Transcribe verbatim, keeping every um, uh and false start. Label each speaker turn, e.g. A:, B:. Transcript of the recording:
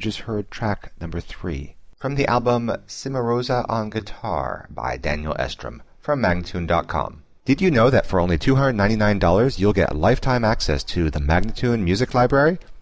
A: You just heard track number three from the album Cimarosa on Guitar by Daniel Estrom from Magnatune dot com. Did you know that for only two hundred ninety-nine dollars you'll get lifetime access to the Magnatune Music Library?